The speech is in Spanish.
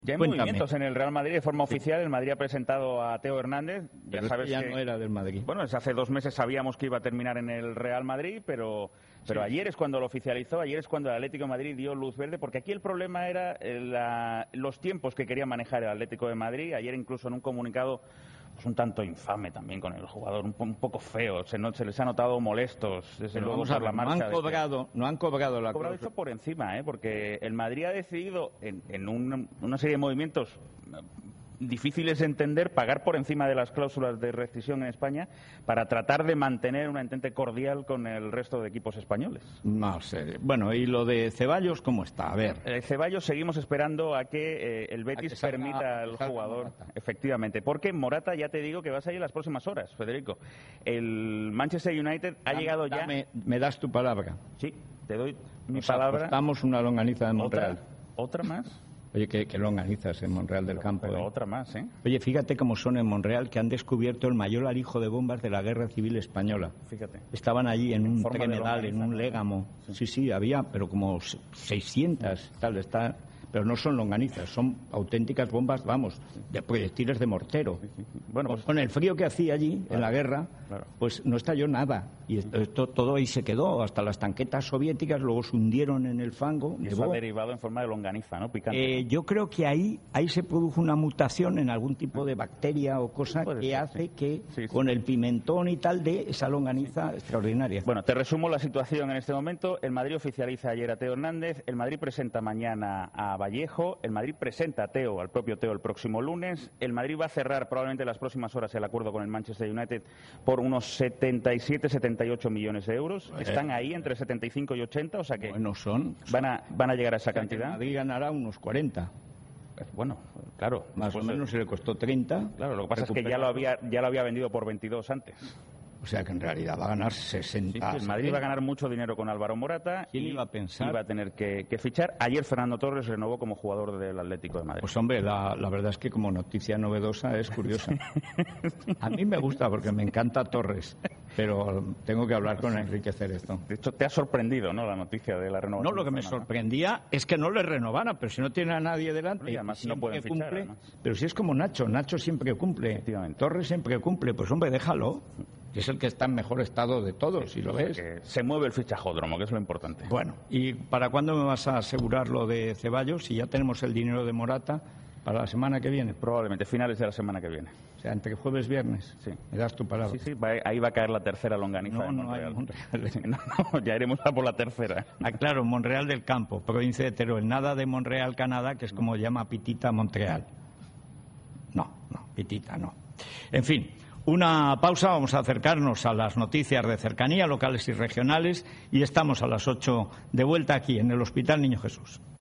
Ya hay Cuéntame. movimientos en el Real Madrid de forma oficial. El Madrid ha presentado a Theo Hernández. Pero sabes ya no era del Madrid. Bueno, desde hace 2 meses sabíamos que iba a terminar en el Real Madrid, pero ayer es cuando lo oficializó, ayer es cuando el Atlético de Madrid dio luz verde, porque aquí el problema era los tiempos que quería manejar el Atlético de Madrid. Ayer incluso en un comunicado pues un tanto infame también con el jugador, un poco feo, se les ha notado molestos, desde luego por la marcha. No han cobrado la cláusula. Esto por encima, porque el Madrid ha decidido en una serie de movimientos difíciles de entender, pagar por encima de las cláusulas de rescisión en España para tratar de mantener una entente cordial con el resto de equipos españoles. No sé. Bueno, ¿y lo de Ceballos cómo está? A ver. Ceballos seguimos esperando a que el Betis permita al jugador, efectivamente, porque Morata ya te digo que va a salir en las próximas horas, Federico. El Manchester United ha llegado ya... ¿Me das tu palabra? Sí, te doy mi palabra. Apostamos una longaniza de Monreal. ¿Otra más? Oye, que longanizas en Monreal del Campo. Pero otra más, ¿eh? Oye, fíjate cómo son en Monreal, que han descubierto el mayor alijo de bombas de la Guerra Civil Española. Fíjate. Estaban allí en un tremedal, en un légamo. Sí, había, pero como 600, tal, pero no son longanizas, son auténticas bombas, vamos, de proyectiles de mortero. Bueno, pues con el frío que hacía allí, en la guerra, pues no estalló nada. Y esto todo ahí se quedó, hasta las tanquetas soviéticas luego se hundieron en el fango. Y eso ha derivado en forma de longaniza, ¿no? Picante. Yo creo que ahí se produjo una mutación en algún tipo de bacteria o cosa que hace que con el pimentón y tal de esa longaniza extraordinaria. Bueno, te resumo la situación en este momento. El Madrid oficializa ayer a Theo Hernández, el Madrid presenta mañana a Vallejo, el Madrid presenta a Theo, al propio Theo, el próximo lunes. El Madrid va a cerrar probablemente en las próximas horas el acuerdo con el Manchester United por unos 77-78 millones de euros. Están ahí entre 75 y 80, o sea que van a llegar a esa cantidad. El Madrid ganará unos 40. Bueno, claro. Más o menos se le costó 30. Claro, lo que pasa es que ya lo había vendido por 22 antes. O sea que en realidad va a ganar 60. Sí, el Madrid va a ganar mucho dinero con Álvaro Morata. ¿Quién iba a pensar? Iba a tener que fichar. Ayer Fernando Torres renovó como jugador del Atlético de Madrid. Pues hombre, la verdad es que como noticia novedosa es curiosa. A mí me gusta porque me encanta Torres, pero tengo que hablar con Enrique Cerezo. De hecho, te ha sorprendido, ¿no?, la noticia de la renovación. No, lo que me sorprendía es que no le renovaran, pero si no tiene a nadie delante, y además no pueden fichar, cumple. Pero si es como Nacho siempre cumple, Torres siempre cumple, pues hombre, déjalo. Que es el que está en mejor estado de todos, si lo ves. Que se mueve el fichajódromo, que es lo importante. Bueno, ¿y para cuándo me vas a asegurar lo de Ceballos? Si ya tenemos el dinero de Morata, ¿para la semana que viene? Probablemente, finales de la semana que viene. O sea, entre jueves y viernes. Sí. ¿Me das tu palabra? Sí, ahí va a caer la tercera longaniza de Monreal. No, ya iremos a por la tercera. Claro, Monreal del Campo, provincia de Teruel. Nada de Monreal, Canadá, que es como llama Pitita Montreal. No, Pitita no. En fin. Una pausa, vamos a acercarnos a las noticias de cercanía, locales y regionales, y estamos a las 8 de vuelta aquí en el Hospital Niño Jesús.